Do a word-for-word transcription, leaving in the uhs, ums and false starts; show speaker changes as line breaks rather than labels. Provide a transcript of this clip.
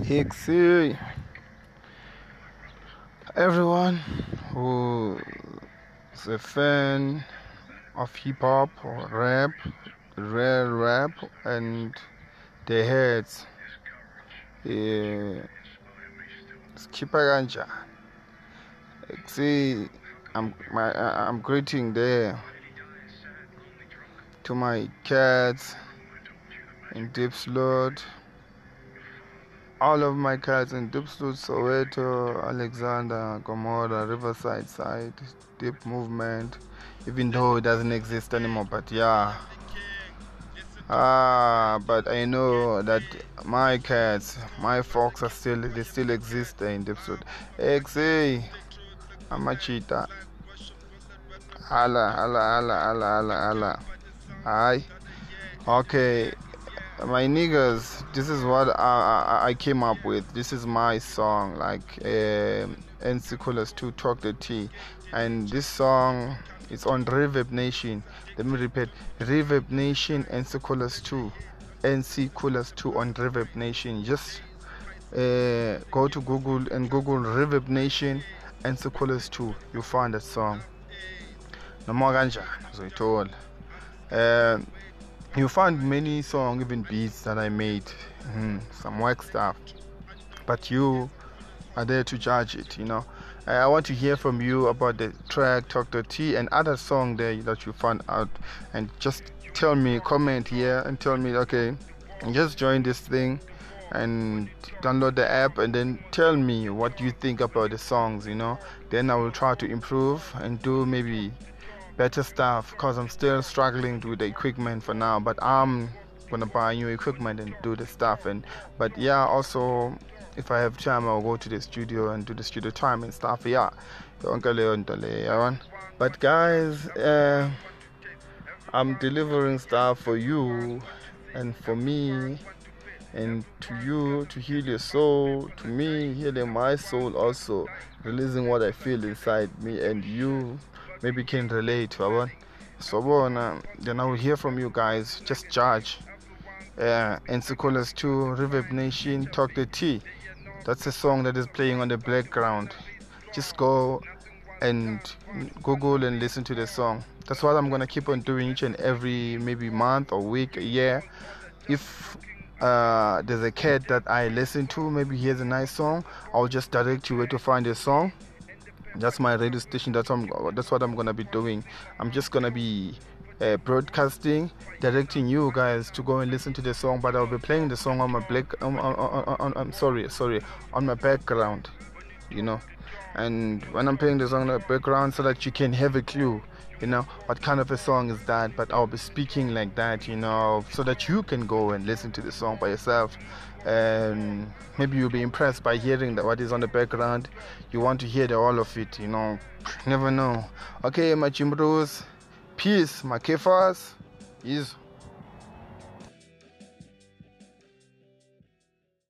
Hixie, everyone who is a fan of hip hop or rap, rare rap, and the heads, eh, skipper ganja. See, I'm my I'm greeting there to my cats in Dipslot. All of my cats in Dipslot, Soweto, Alexander, Gomorrah, Riverside side, Deep Movement, even though it doesn't exist anymore, but yeah. Ah, but I know that my cats, my folks are still, they still exist there in Dipslot. X A, I'm a cheetah. Hala, hala, hala, hala, hala, hala. Hi. Okay, my niggas, this is what I, I, I came up with. This is my song, like um N C Coolers two Talk the T. And this song is on Reverb Nation. Let me repeat, Reverb Nation N C Coolers two. N C Coolers two on Reverb Nation. Just uh, go to Google and Google Reverb Nation N C Coolers two. You'll find that song. Noma kanjani uzoyithola. Um You find many songs, even beats that I made, mm, some work stuff, but you are there to judge it, you know. I want to hear from you about the track Talk the T and other song there that you found out, and just tell me, comment here and tell me, okay, just join this thing and download the app and then tell me what you think about the songs, you know. Then I will try to improve and do maybe better stuff because I'm still struggling with the equipment for now, but I'm gonna buy new equipment and do the stuff. And but yeah, also if I have time I'll go to the studio and do the studio time and stuff. Yeah, but guys, uh, I'm delivering stuff for you and for me and to you to heal your soul, to me healing my soul, also releasing what I feel inside me, and you maybe can relate. So uh, then I will hear from you guys. Just judge. Uh, N C Coolers two, Reverb Nation, Talk the T. That's a song that is playing on the background. Just go and Google and listen to the song. That's what I'm gonna keep on doing each and every maybe month or week, a year. If uh, there's a cat that I listen to, maybe he has a nice song, I'll just direct you where to find the song. That's my radio station. That's what I'm, that's what I'm gonna be doing. I'm just gonna be uh, broadcasting, directing you guys to go and listen to the song. But I'll be playing the song on my black. Um, on, on, on, I'm sorry, sorry, on my background, you know. And when I'm playing the song on the background, so that you can have a clue, you know, what kind of a song is that. But I'll be speaking like that, you know, so that you can go and listen to the song by yourself. And maybe you'll be impressed by hearing that what is on the background. You want to hear the all of it, you know. Never know. Okay, my Chimbros, peace, my kefas, is